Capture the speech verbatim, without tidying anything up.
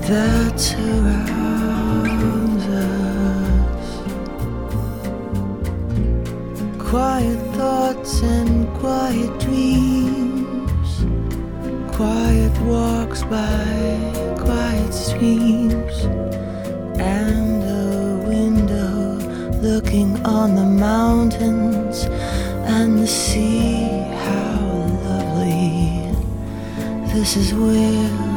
that surrounds us. Quiet thoughts and quiet dreams, quiet walks by quiet streams, and a window looking on the mountains and the sea. How lovely, this is where